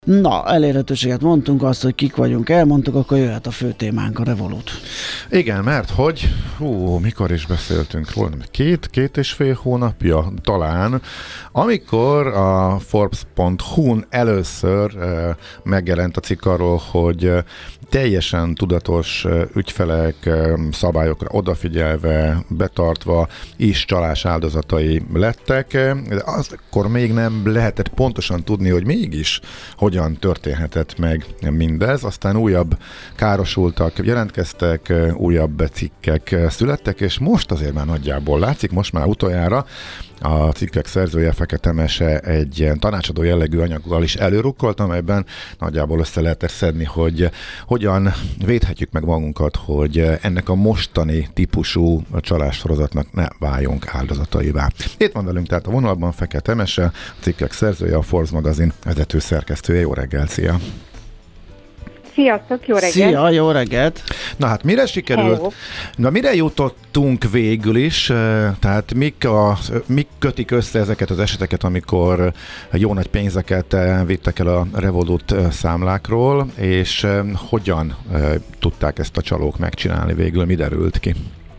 Na, elérhetőséget mondtunk, azt, hogy kik vagyunk, elmondtuk, akkor jöhet a fő témánk, a Revolut. Igen, mert hogy, mikor is beszéltünk róla, két és fél hónapja talán, amikor a Forbes.hu-n először megjelent a cikk arról, hogy teljesen tudatos ügyfelek szabályokra odafigyelve, betartva is csalás áldozatai lettek, de akkor még nem lehetett pontosan tudni, hogy mégis hogyan történhetett meg mindez. Aztán újabb károsultak jelentkeztek, újabb cikkek születtek, és most azért már nagyjából látszik, most már utoljára a cikkek szerzője Fekete Mese egy ilyen tanácsadó jellegű anyaggal is előrukkolt, amelyben nagyjából össze lehetett szedni, hogy hogyan védhetjük meg magunkat, hogy ennek a mostani típusú csalássorozatnak ne váljunk áldozataivá. Itt van velünk tehát a vonalban Fekete Mese, a cikkek szerzője, a Forbes magazin vezető szerkesztője. Jó reggelt, szia! Sziasztok, jó reggelt! Szia, jó reggelt! Na hát mire sikerült? Hello. Na mire jutottunk végül is? Tehát mik kötik össze ezeket az eseteket, amikor jó nagy pénzeket vittek el a Revolut számlákról, és hogyan tudták ezt a csalók megcsinálni végül? Mi derült ki?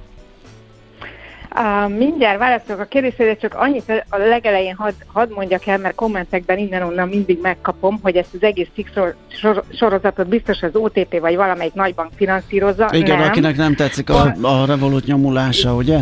Mindjárt válaszolok a kérdésre, csak annyit a legelején hadd mondjak el, mert kommentekben innen-onnan mindig megkapom, hogy ezt az egész cikk sorozatot biztos az OTP vagy valamelyik nagybank finanszírozza. Igen, nem. Akinek nem tetszik a Revolut nyomulása, ugye?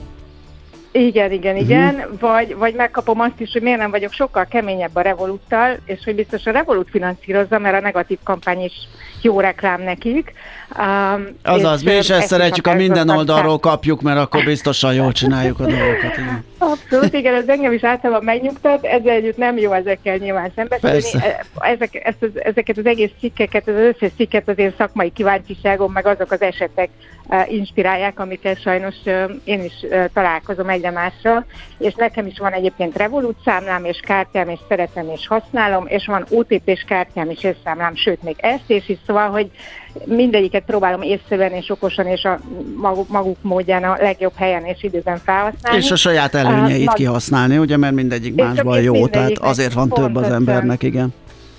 Igen. Vagy megkapom azt is, hogy miért nem vagyok sokkal keményebb a Revoluttal, és hogy biztos a Revolut finanszírozza, mert a negatív kampány is jó reklám nekik. Azaz, mi is ezt szeretjük, a minden oldalról kapjuk, mert akkor biztosan jól csináljuk a dolgokat. Igen. Abszolút, igen, ez engem is általában megnyugtat, ezzel együtt nem jó ezekkel nyilván szembesülni. Ezeket az egész cikkeket, az összes cikket az én szakmai kíváncsiságom, meg azok az esetek inspirálják, amikkel sajnos én is találkozom egyre másra, és nekem is van egyébként Revolut számlám és kártyám, és szeretem és használom, és van OTP-s kártyám és számlám, sőt még ezt is, szóval, hogy mindegyiket próbálom észszerűen és okosan és a maguk módján a legjobb helyen és időben felhasználni. És a saját előnyeit kihasználni, ugye, mert mindegyik másban jó, tehát azért van több az embernek, igen.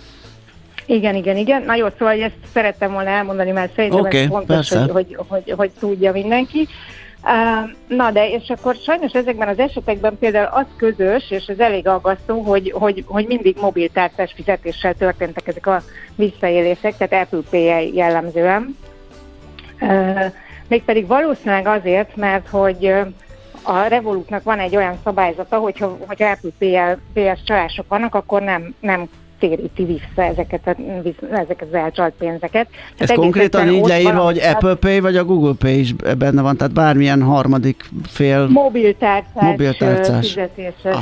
Igen. Na jó, szóval ezt szerettem volna elmondani, mert szerintem ez fontos, hogy tudja mindenki. Na de, és akkor sajnos ezekben az esetekben például az közös, és ez elég aggasztó, hogy mindig mobiltárcás fizetéssel történtek ezek a visszaélések, tehát Apple Pay jellemzően. Mégpedig valószínűleg azért, mert hogy a Revolutnak van egy olyan szabályzata, hogyha Apple Pay-es csalások vannak, akkor nem téríti vissza ezeket az elcsalt pénzeket. Ez konkrétan így leírva, hogy Apple Pay vagy a Google Pay is benne van, tehát bármilyen harmadik fél mobiltárcás fizetéses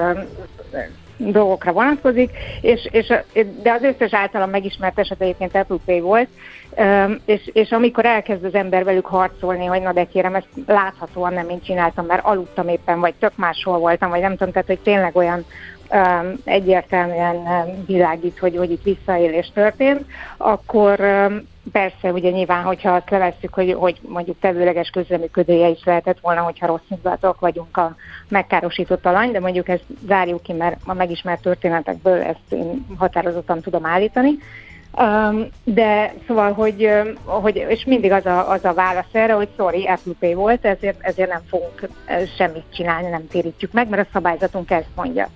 dolgokra vonatkozik, de az összes általam megismert eset egyébként Apple Pay volt, és amikor elkezd az ember velük harcolni, hogy na de kérem, ezt láthatóan nem én csináltam, mert aludtam éppen, vagy tök máshol voltam, vagy nem tudom, tehát hogy tényleg olyan egyértelműen világít, hogy itt visszaélés történt, akkor persze ugye nyilván, hogyha azt levesszük, hogy mondjuk tevőleges közreműködője is lehetett volna, hogyha rossz indulatok vagyunk a megkárosított alany, de mondjuk ezt zárjuk ki, mert a megismert történetekből ezt én határozottan tudom állítani. De szóval, hogy és mindig az a válasz erre, hogy sorry, Apple Pay volt, ezért nem fogunk semmit csinálni, nem térítjük meg, mert a szabályzatunk ezt mondja.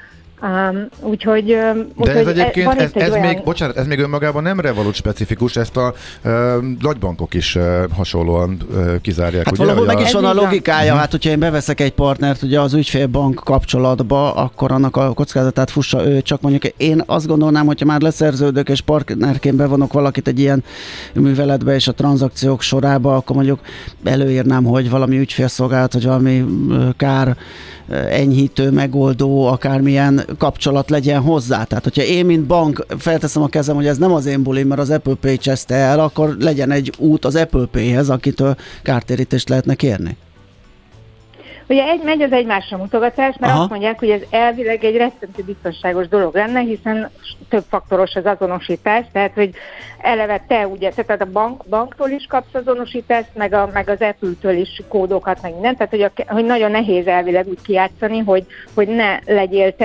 Úgyhogy ez egyébként, ez még önmagában nem Revolut specifikus, ezt a nagybankok is hasonlóan kizárják. Hát ugye, valahol meg is van a logikája, hát hogyha én beveszek egy partnert ugye az ügyfélbank kapcsolatba, akkor annak a kockázatát fussa ő, csak mondjuk én azt gondolnám, hogyha már leszerződök és partnerként bevonok valakit egy ilyen műveletbe és a tranzakciók sorába, akkor mondjuk előírnám, hogy valami ügyfélszolgálat, vagy valami kár enyhítő, megoldó, akármilyen kapcsolat legyen hozzá. Tehát, hogyha én, mint bank felteszem a kezem, hogy ez nem az én bulim, mert az Apple Pay cseszte el, akkor legyen egy út az Apple Pay-hez, akitől kártérítést lehetne kérni. Ugye megy az egymásra mutogatás, mert azt mondják, hogy ez elvileg egy rettentő biztonságos dolog lenne, hiszen több faktoros az azonosítás, tehát hogy eleve te ugye, tehát a banktól is kapsz azonosítást, meg az Apple-től is kódokat, meg mindent, tehát hogy nagyon nehéz elvileg úgy kijátszani, hogy ne legyél te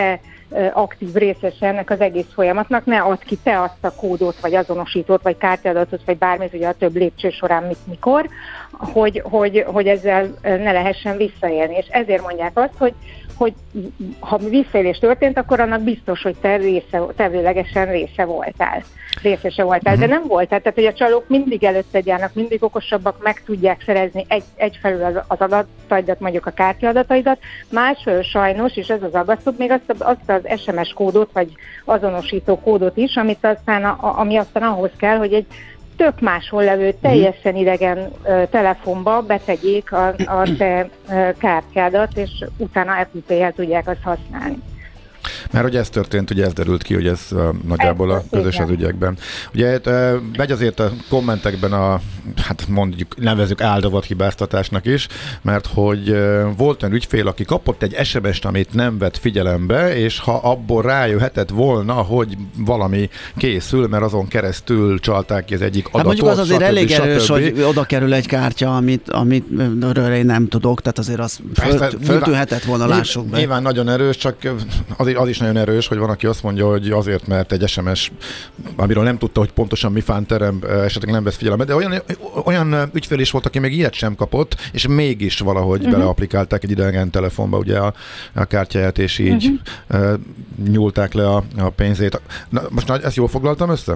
aktív részese ennek az egész folyamatnak, ne add ki te azt a kódot, vagy azonosítót, vagy kártyadatot, vagy bármit, ugye a több lépcső során mikor, hogy ezzel ne lehessen visszaélni. És ezért mondják azt, hogy ha visszaélés történt, akkor annak biztos, hogy te tevőlegesen részese voltál, de nem voltál. Tehát, hogy a csalók mindig előtted járnak, mindig okosabbak, meg tudják szerezni egyfelől az adataidat, mondjuk a kártyadataidat, másfelől sajnos, és ez az aggasztó, még azt az SMS kódot, vagy azonosító kódot is, ami aztán ahhoz kell, hogy egy tök máshol levő, teljesen idegen telefonba betegyék a te kártyádat, és utána Apple Pay-jel tudják azt használni. Mert hogy ez történt, ugye ez derült ki, hogy ez nagyjából a közös az ügyekben. Ugye megy azért a kommentekben hát mondjuk nevezzük áldozat hibáztatásnak is, mert hogy volt olyan ügyfél, aki kapott egy SMS-t, amit nem vett figyelembe, és ha abból rájöhetett volna, hogy valami készül, mert azon keresztül csalták ki az egyik adatot. Hát mondjuk az azért elég erős, hogy oda kerül egy kártya, amit én nem tudok, tehát azért az föltűnhetett volna, lássuk be. Nyilván nagyon erős, csak az is nagyon erős, hogy van, aki azt mondja, hogy azért, mert egy SMS, amiről nem tudta, hogy pontosan mi fánterem, esetleg nem vesz figyelembe, de olyan ügyfél is volt, aki még ilyet sem kapott, és mégis valahogy beleaplikálták egy idegen telefonba ugye a kártyáját, és így nyúlták le a pénzét. Na, most ezt jól foglaltam össze?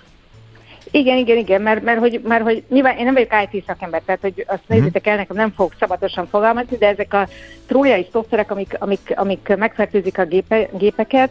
Igen, mert hogy nyilván én nem vagyok IT szakember, tehát hogy azt nézzétek el, nekem nem fogok szabatosan fogalmazni, de ezek a trójai szoftverek, amik megfertőzik a gépeket,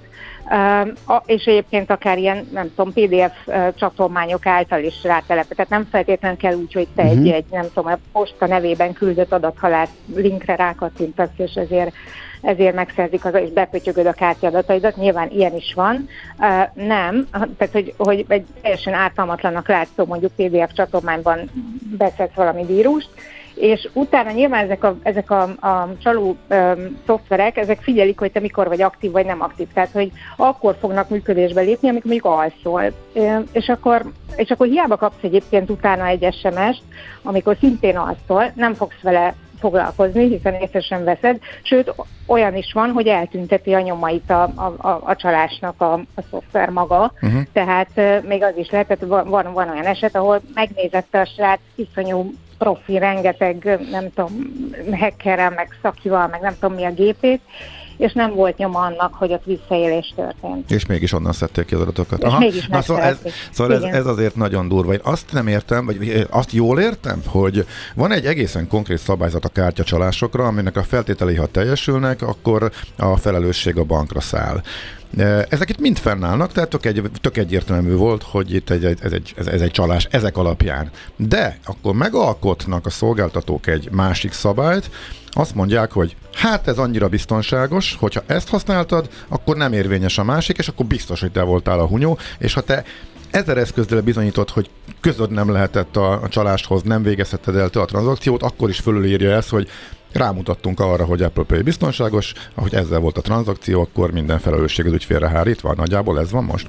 és egyébként akár ilyen, nem tudom, PDF csatolmányok által is rátelepet. Tehát nem feltétlenül kell úgy, hogy te egy nem tudom, a posta nevében küldött adathalász linkre rákattintasz, és ezért megszerzik és bepötyögöd a kártyadataidat, nyilván ilyen is van. Nem, tehát hogy egy teljesen ártalmatlannak látszó mondjuk PDF csatolmányban beszedsz valami vírust, és utána nyilván ezek a csaló szoftverek, ezek figyelik, hogy te mikor vagy aktív, vagy nem aktív. Tehát, hogy akkor fognak működésbe lépni, amikor mondjuk alszol. És akkor hiába kapsz egyébként utána egy SMS-t, amikor szintén alszol, nem fogsz vele foglalkozni, hiszen észre sem veszed, sőt, olyan is van, hogy eltünteti a nyomait a csalásnak a szoftver maga, tehát még az is lehet, tehát van olyan eset, ahol megnézette a srác iszonyú profi, rengeteg, nem tudom, hackerrel, meg szakival, meg nem tudom mi a gépét, és nem volt nyoma annak, hogy ott visszaélés történt. És mégis onnan szedték ki az adatokat. És mégis szóval ez azért nagyon durva. Én azt nem értem, vagy azt jól értem, hogy van egy egészen konkrét szabályzat a kártyacsalásokra, aminek a feltételei, ha teljesülnek, akkor a felelősség a bankra száll. Ezek itt mind fennállnak, tehát tök egyértelmű volt, hogy itt ez egy csalás ezek alapján. De akkor megalkotnak a szolgáltatók egy másik szabályt, azt mondják, hogy hát ez annyira biztonságos, hogyha ezt használtad, akkor nem érvényes a másik, és akkor biztos, hogy te voltál a hunyó, és ha te 1000 eszközzel bizonyítod, hogy közöd nem lehetett a csaláshoz, nem végezheted el te a tranzakciót, akkor is fölülírja ezt, hogy rámutattunk arra, hogy Apple Pay biztonságos, ahogy ezzel volt a tranzakció, akkor minden felelősség az ügyfélre hárítva. Nagyjából ez van most?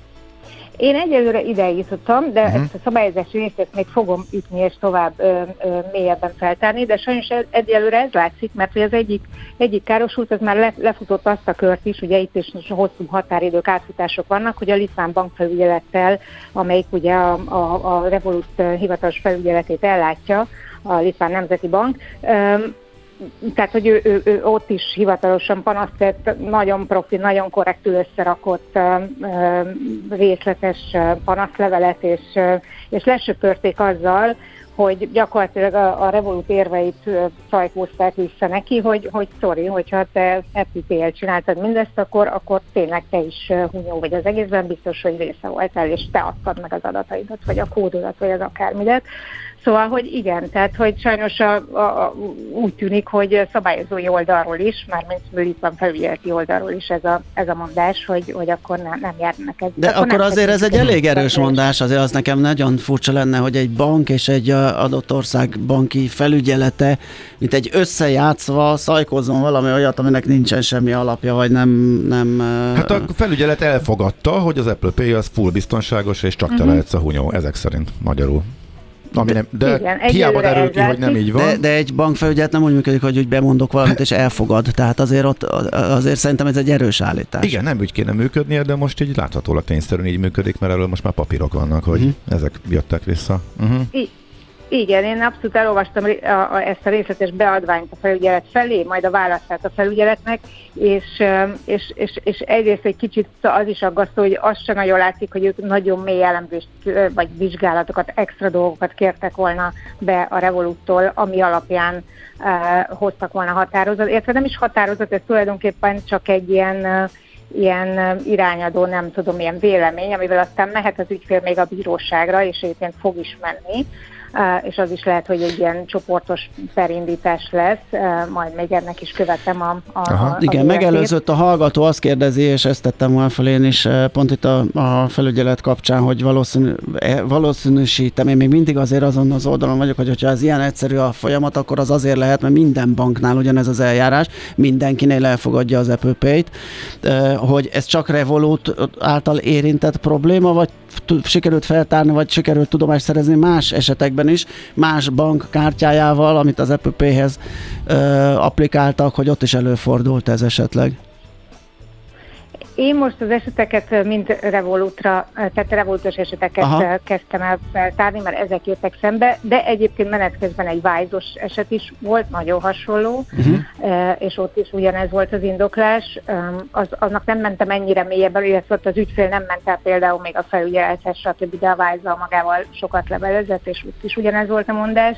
Én egyelőre ideig jutottam, de ezt a szabályozási részt még fogom ütni és tovább mélyebben feltárni, de sajnos egyelőre ez látszik, mert az egyik károsult, az már lefutott azt a kört is, ugye itt is hosszú határidők, átfutások vannak, hogy a litván bankfelügyelettel, amelyik ugye a Revolut hivatalos felügyeletét ellátja, a Litván Nemzeti Bank, tehát, hogy ő ott is hivatalosan panaszt tett, nagyon profi, nagyon korrektül összerakott részletes panaszlevelet, és lesöpörték azzal, hogy gyakorlatilag a Revolut érveit szajkózták vissza neki, hogy sorry, hogyha te Apple Pay-el csináltad mindezt, akkor tényleg te is hunyó vagy az egészben, biztos, hogy része voltál, és te adtad meg az adataidat, vagy a kódodat, vagy az akármidet. Szóval, hogy igen, tehát, hogy sajnos úgy tűnik, hogy szabályozói oldalról is, mármint Litván felügyeleti oldalról is ez a mondás, hogy akkor nem jár neked. De akkor azért ez egy elég erős mondás, azért az nekem nagyon furcsa lenne, hogy egy bank és egy adott ország banki felügyelete, mint egy összejátszva szajkozzon valami olyat, aminek nincsen semmi alapja, vagy nem... Hát a felügyelet elfogadta, hogy az Apple Pay az full biztonságos, és csak te lehetsz a hunyó, ezek szerint magyarul. Ami nem, de igen, hiába derül ki, hogy nem így van. De egy bankfelügyelet nem úgy működik, hogy úgy bemondok valamit és elfogad. Tehát azért szerintem ez egy erős állítás. Igen, nem úgy kéne működnie, de most így láthatólag tényszerűen így működik, mert erről most már papírok vannak, hogy ezek jöttek vissza. Igen, én abszolút elolvastam ezt a részletes beadványt a felügyelet felé, majd a válaszát a felügyeletnek, és egyrészt egy kicsit az is aggasztó, hogy azt sem nagyon látszik, hogy ők nagyon mély elemzést vagy vizsgálatokat, extra dolgokat kértek volna be a Revoluttól, ami alapján hoztak volna határozat. Értve nem is határozat, ez tulajdonképpen csak egy ilyen irányadó, nem tudom, ilyen vélemény, amivel aztán mehet az ügyfél még a bíróságra, és egyébként fog is menni. És az is lehet, hogy egy ilyen csoportos perindítás lesz, majd még ennek is követem igen, megelőzött a hallgató, azt kérdezi, és ezt tettem volna fel én is, pont itt a felügyelet kapcsán, hogy valószínűsítem, én még mindig azért azon az oldalon vagyok, hogy ha ez ilyen egyszerű a folyamat, akkor az azért lehet, mert minden banknál ugyanez az eljárás, mindenkinél elfogadja az Apple Pay-t, hogy ez csak Revolut által érintett probléma, vagy sikerült feltárni, vagy sikerült tudomást szerezni más esetekben is, más bank kártyájával, amit az Apple Pay-hez applikáltak, hogy ott is előfordult ez esetleg? Én most az eseteket mind Revolutra, tehát Revolutos eseteket kezdtem el feltárni, mert ezek jöttek szembe, de egyébként menet közben egy Wise-os eset is volt, nagyon hasonló, és ott is ugyanez volt az indoklás. Annak nem mentem ennyire mélyebben, illetve ott az ügyfél nem ment el például még a felügyelethez, stb., de a Wise-zal magával sokat levelezett, és ott is ugyanez volt a mondás.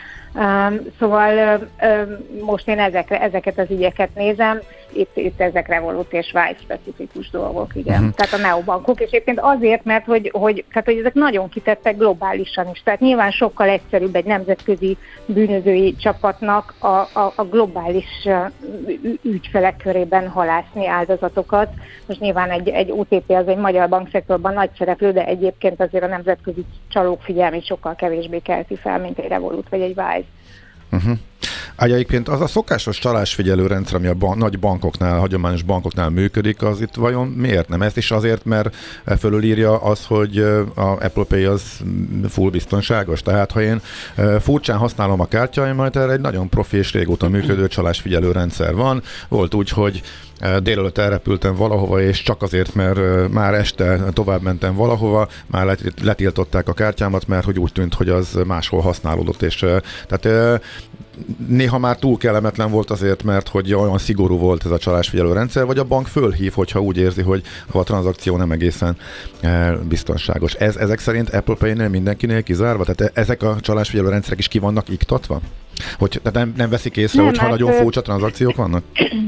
Szóval most én ezeket az ügyeket nézem, itt ezek Revolut és Wise specifikus dolgok, igen. Tehát a neobankok, és egyébként azért, mert hogy ezek nagyon kitettek globálisan is. Tehát nyilván sokkal egyszerűbb egy nemzetközi bűnözői csapatnak a globális ügyfelek körében halászni áldozatokat. Most nyilván egy OTP az egy magyar bankszektorban nagy szereplő, de egyébként azért a nemzetközi csalók figyelmét sokkal kevésbé kelti fel, mint egy Revolut vagy egy Wise. Egyébként az a szokásos csalásfigyelő rendszer, ami a nagy bankoknál, hagyományos bankoknál működik, az itt vajon miért nem? Ez is azért, mert fölülírja az, hogy a Apple Pay az full biztonságos. Tehát ha én furcsán használom a kártyáimat, erre egy nagyon profi és régóta működő csalásfigyelő rendszer van. Volt úgy, hogy délelőtt elrepültem valahova, és csak azért, mert már este tovább mentem valahova, már letiltották a kártyámat, mert hogy úgy tűnt, hogy az máshol használódott, és tehát néha már túl kellemetlen volt azért, mert hogy olyan szigorú volt ez a csalásfigyelő rendszer, vagy a bank fölhív, hogyha úgy érzi, hogy a tranzakció nem egészen biztonságos. Ezek szerint Apple Pay-nél mindenkinél kizárva? Tehát ezek a csalásfigyelő rendszerek is ki vannak iktatva? Hogy tehát nem veszik észre, hogyha nagyon furcsa tranzakciók vannak?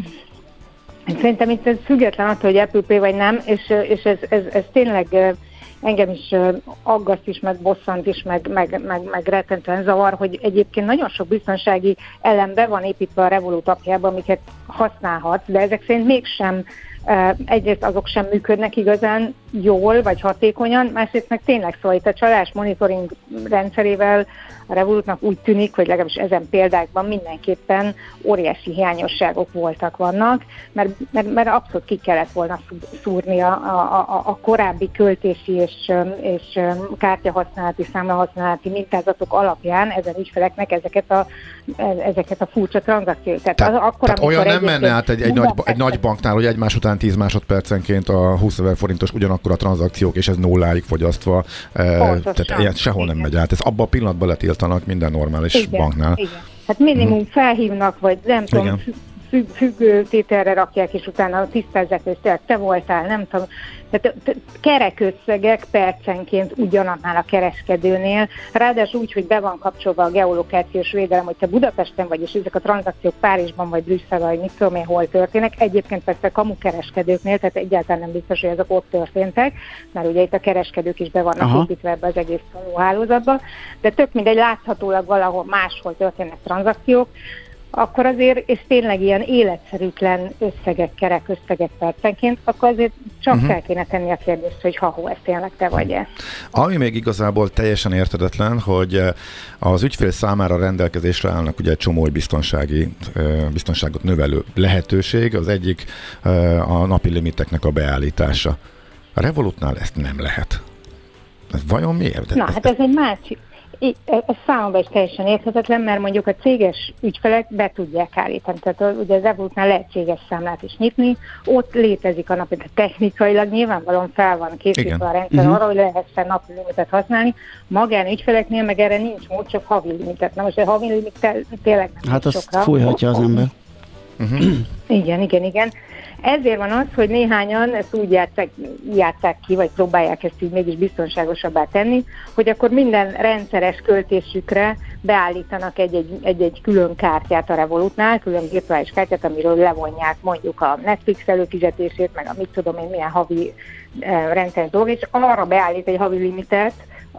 Szerintem itt ez független attól, hogy Apple Pay vagy nem, és ez tényleg engem is aggaszt is, meg bosszant is, meg rettentően zavar, hogy egyébként nagyon sok biztonsági elem be van építve a Revolut appjába, amiket használhatsz, de ezek szerint mégsem, egyrészt azok sem működnek igazán jól, vagy hatékonyan, másrészt meg tényleg szóval itt a csalás monitoring rendszerével a Revolutnak úgy tűnik, hogy legalábbis ezen példákban mindenképpen óriási hiányosságok vannak, mert abszolút ki kellett volna szúrni a korábbi költési és kártyahasználati, számlahasználati mintázatok alapján ezen ügyfeleknek ezeket a furcsa tranzakciót. Tehát olyan nem menne át egy nagy banknál, hogy egymás után 10 másodpercenként a 20 000 forintos ugyanakkor a tranzakciók, és ez nulláig fogyasztva, tehát ilyen sehol nem megy át. Ez abban a pillanatban letiltanak minden normális banknál. Igen. Hát minimum felhívnak, vagy nem tudom, függő tételre rakják, és utána tisztázzák, hogy te voltál, nem tudom. Tehát kerek összegek percenként ugyanannál a kereskedőnél, ráadásul úgy, hogy be van kapcsolva a geolokációs védelem, hogy te Budapesten vagy, és ezek a tranzakciók Párizsban vagy Brüsszelben, vagy mit tudom én, hol történnek. Egyébként persze kamukereskedőknél, tehát egyáltalán nem biztos, hogy ezek ott történtek, mert ugye itt a kereskedők is be vannak építve ebbe az egész hálózatba, de tök mindegy, láthatólag valahol máshol történnek tranzakciók, akkor azért, és tényleg ilyen életszerűtlen összegek, kerek összegek percenként, akkor azért csak fel kéne tenni a kérdést, hogy ha-hó, ez tényleg te vagy-e. Ami még igazából teljesen érthetetlen, hogy az ügyfél számára rendelkezésre állnak ugye egy csomó biztonságot növelő lehetőség, az egyik a napi limiteknek a beállítása. A Revolutnál ezt nem lehet. Ez vajon miért? Na, hát ez egy másik. Ez számomra is teljesen érthetetlen, mert mondjuk a céges ügyfelek be tudják állítani. Tehát ugye az Evolutnál lehet céges számlát is nyitni, ott létezik a napi, de technikailag nyilvánvalóan fel van készítve a rendszer arra, hogy lehessen napi limitet használni. Magánügyfeleknél meg erre nincs mód, csak havi limitet. Na most a havi limit tényleg nem hát azt sokra. fújhatja az ember. Igen. Ezért van az, hogy néhányan ezt úgy játsszák ki, vagy próbálják ezt így mégis biztonságosabbá tenni, hogy akkor minden rendszeres költésükre beállítanak egy külön kártyát a Revolutnál, külön virtuális kártyát, amiről levonják mondjuk a Netflix előfizetését, meg a mit tudom én milyen havi rendszeres dolog, és arra beállít egy havi limitet,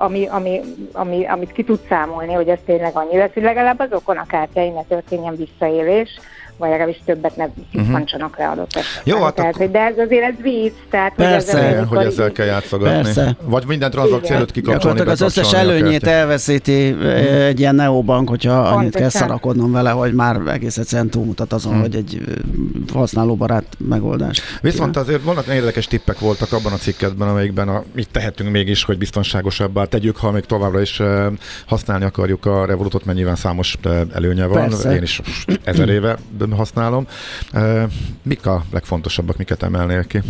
amit ki tud számolni, hogy ez tényleg annyi lesz, hogy legalább azokon a kártyáin ne történjen visszaélés, vagy legalábbis többet ne szippantsanak le adott esetben. Jó, hát tehát, de ez azért ez vicc, tehát persze, hogy ezzel kell játszogatni. Persze. Vagy minden tranzakció előtt kikapcsolni, az összes előnyét elveszíti egy ilyen neobank, hogyha annyit kell szarakodnom vele, hogy már egész egyszerűen túlmutat azon, hogy egy használóbarát megoldás. Viszont azért vannak érdekes tippek voltak abban a cikkedben, amelyikben mit tehetünk mégis, hogy biztonságosabbá tegyük, ha még továbbra is használni akarjuk a Revolutot, mert nyilván számos előnye van. Persze. Én is 1000 éve használom. Mik a legfontosabbak, miket emelnél ki?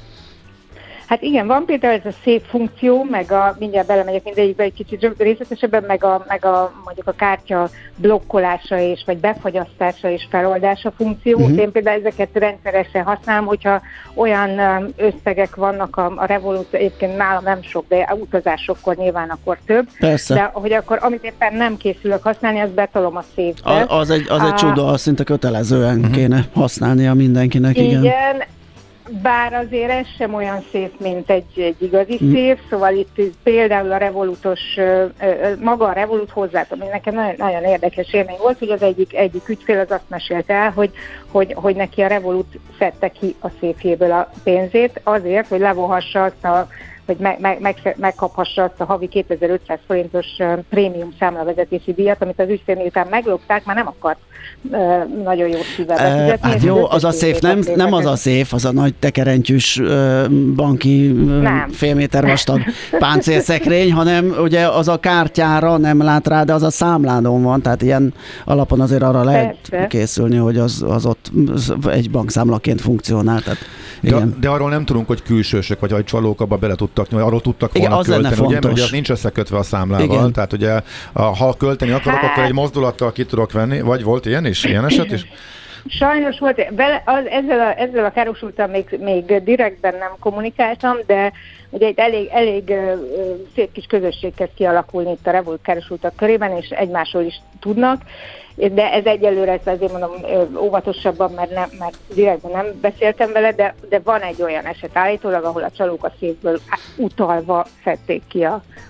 Hát igen, van például ez a szép funkció, meg mindjárt belemegyek mindegyikbe egy kicsit részletesebben, meg a mondjuk a kártya blokkolása és vagy befagyasztása és feloldása funkció. Én például ezeket rendszeresen használom, hogyha olyan összegek vannak a Revolut, egyébként nálam nem sok, de utazásokkor nyilván akkor több. Persze. De hogy akkor amit éppen nem készülök használni, azt betolom a szépbe. Az egy csuda, azt szinte kötelezően kéne használnia mindenkinek. Igen. Bár azért ez sem olyan szép, mint egy igazi szép, szóval itt például a Revolutos, maga a Revolut hozzátom, nekem nagyon, nagyon érdekes élmény volt, hogy az egyik ügyfél az azt mesélte el, hogy neki a Revolut szedte ki a széfjéből a pénzét azért, hogy levonhassa azt hogy megkaphassa azt a havi 2500 forintos prémium számlavezetési díjat, amit az ügyfél miután meglopták, már nem akart nagyon jó szívvel befizetni. Hát jó, az a széf, nem az a széf, az a nagy tekerentyűs banki fél méter vastag páncélszekrény, hanem ugye az a kártyára nem lát rá, de az a számládon van, tehát ilyen alapon azért arra lehet készülni, hogy az ott egy bankszámlaként funkcionál. Tehát, de arról nem tudunk, hogy külsősök vagy csalók abba bele tudtak nyúlni, arról tudtak volna költeni, ugye, mert az nincs összekötve a számlával. Igen. Tehát ugye, ha költeni akarok, akkor egy mozdulattal ki tudok venni, vagy volt ilyen is? Ilyen eset is? Sajnos volt, ezzel a károsultan még direktben nem kommunikáltam, de ugye egy elég szép kis közösség kezd kialakulni itt a Revolut károsultak körében, és egymásról is tudnak, de ez egyelőre, azért mondom óvatosabban, mert direktben nem beszéltem vele, de van egy olyan eset állítólag, ahol a csalók a széfből utalva szedték ki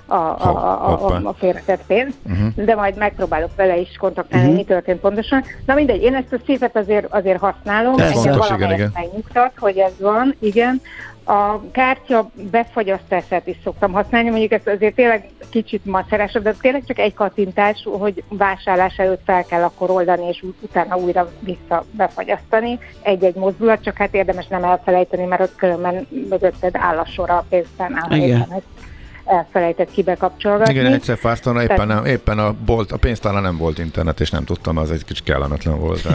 a félretett pénzt, de majd megpróbálok vele is kontaktálni, mi történt pontosan. Na mindegy, én ezt a széfet azért használom, engem valamelyest megnyugtat, hogy ez van, igen. A kártya befagyasztását is szoktam használni, mondjuk ez azért tényleg kicsit macerásabb, de tényleg csak egy kattintás, hogy vásárlás előtt fel kell akkor oldani, és utána újra vissza befagyasztani. Egy-egy mozdulat, csak hát érdemes nem elfelejteni, mert ott különben mögötted áll a sor a pénztárnál, elfelejtett kibekapcsolgatni. Igen, egyszer fáztam, éppen a pénztárnál nem volt internet, és nem tudtam, az egy kicsit kellemetlen volt.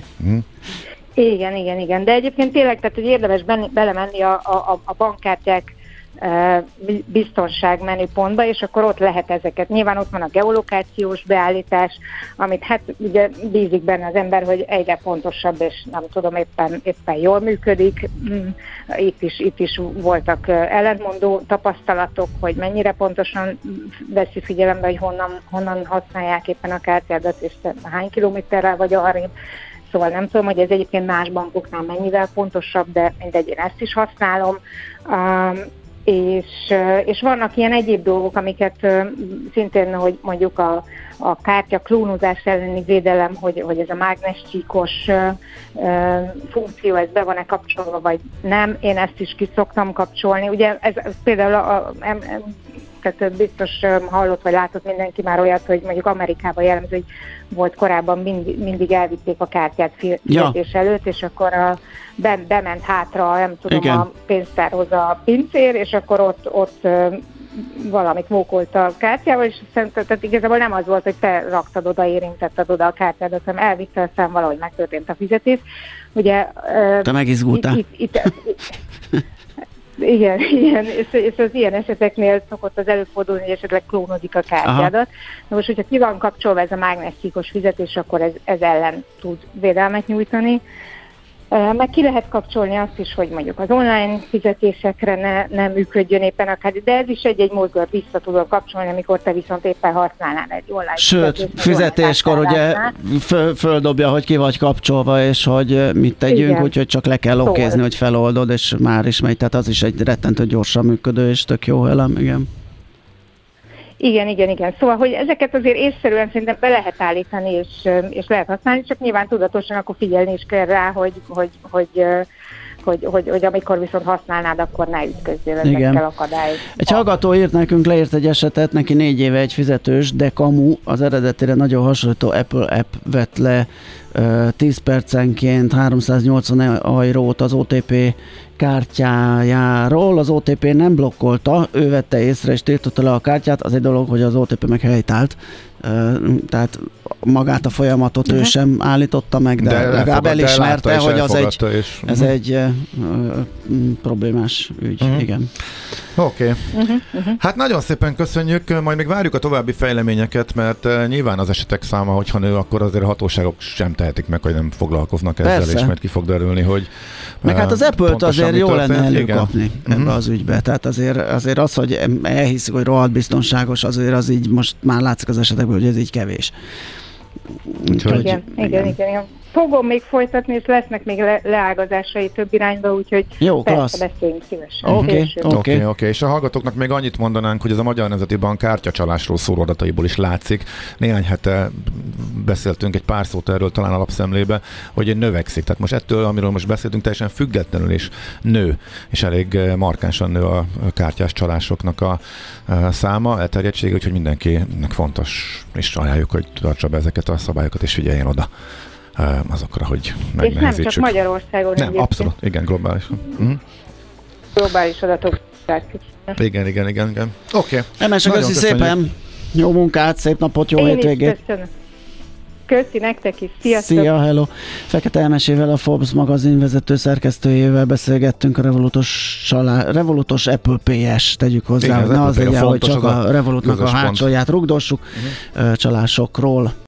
Igen. De egyébként tényleg, tehát, hogy érdemes belemenni a bankkártyák biztonság menüpontba, és akkor ott lehet ezeket. Nyilván ott van a geolokációs beállítás, amit hát ugye bízik benne az ember, hogy egyre pontosabb, és nem tudom, éppen jól működik. Itt is voltak ellentmondó tapasztalatok, hogy mennyire pontosan veszi figyelembe, hogy honnan használják éppen a kártyádat, és hány kilométerrel vagy arrébb. Szóval nem tudom, hogy ez egyébként más bankoknál mennyivel pontosabb, de mindegy, én ezt is használom. És vannak ilyen egyéb dolgok, amiket szintén, hogy mondjuk a kártya klónozás elleni védelem, hogy ez a mágnescsíkos funkció, ez be van-e kapcsolva, vagy nem. Én ezt is ki szoktam kapcsolni. Ugye ez például tehát biztos hallott vagy látott mindenki már olyat, hogy mondjuk Amerikában jellemző, hogy volt korábban mindig elvitték a kártyát fizetés előtt, és akkor bement hátra, nem tudom, a pénztárhoz a pincér, és akkor ott valamit mókolt a kártyával, és tehát igazából nem az volt, hogy te raktad oda, érintetted oda a kártyádat, hanem elvitte, aztán valahogy megtörtént a fizetés. Ugye, te megizgultál. Igen, és az ilyen eseteknél szokott az előfordulni, hogy esetleg klónozik a kártyádat. Na most, hogyha ki van kapcsolva ez a mágnesciklus fizetés, akkor ez ellen tud védelmet nyújtani. Meg ki lehet kapcsolni azt is, hogy mondjuk az online fizetésekre ne működjön éppen a kártya, de ez is egy mozgat vissza tudod kapcsolni, amikor te viszont éppen használnál egy online Sőt, fizetéskor ugye földobja, hogy ki vagy kapcsolva, és hogy mit tegyünk, úgyhogy csak le kell okézni, hogy feloldod, és már is megy, tehát az is egy rettentő gyorsan működő, és tök jó elem, igen. Igen. Szóval, hogy ezeket azért észszerűen szerintem be lehet állítani, és lehet használni, csak nyilván tudatosan akkor figyelni is kell rá, hogy amikor viszont használnád, akkor ne ütközzél ezekkel akadályok. Egy hallgató írt nekünk, leírt egy esetet, neki 4 éve egy fizetős, de kamu, az eredetére nagyon hasonlító Apple app vett le 10 percenként 380 eurót az OTP kártyájáról, az OTP nem blokkolta, ő vette észre és tiltotta le a kártyát, az egy dolog, hogy az OTP meg helytált, tehát magát a folyamatot ő sem állította meg, de legalább elismerte, hogy ez egy problémás ügy, igen. Oké. Hát nagyon szépen köszönjük, majd még várjuk a további fejleményeket, mert nyilván az esetek száma, hogyha nő, akkor azért a hatóságok sem tehetik meg, hogy nem foglalkoznak ezzel, persze. És majd ki fog derülni, hogy meg hát az Apple-t azért jó lenne előkapni ebbe az ügybe, tehát azért az, hogy elhiszik, hogy rohadt biztonságos, azért az így most már látszik az esetekből, hogy ez így kevés. Igen. Fogom még folytatni, és lesznek még leágazásai több irányba, úgyhogy jó, persze beszéljünk szívesen. Oké. És a hallgatóknak még annyit mondanánk, hogy ez a Magyar Nemzeti Bank kártyacsalásról szóló adataiból is látszik. Néhány hete beszéltünk egy pár szót erről talán a lapszemlébe, hogy növekszik. Tehát most ettől, amiről most beszéltünk, teljesen függetlenül is nő, és elég markánsan nő a kártyás csalásoknak a száma, elterjedtsége, úgyhogy mindenkinek fontos, és ajánljuk, hogy tartsa be ezeket a szabályokat, és figyeljen oda azokra, hogy megnehezítsük. És nem csak Magyarországon. Nem, abszolút, igen, globális. Globális adatok. Igen. Oké. Emese, köszi szépen, jó munkát, szép napot, jó hétvégét. Köszi nektek is, sziasztok! Szia, hello! Fekete Emesével, a Forbes magazin vezető szerkesztőjével beszélgettünk a Revolutos Apple PS, tegyük hozzá, igen, hogy ne az legyen, hogy csak a Revolutnak a hátsóját rugdossuk, csalásokról.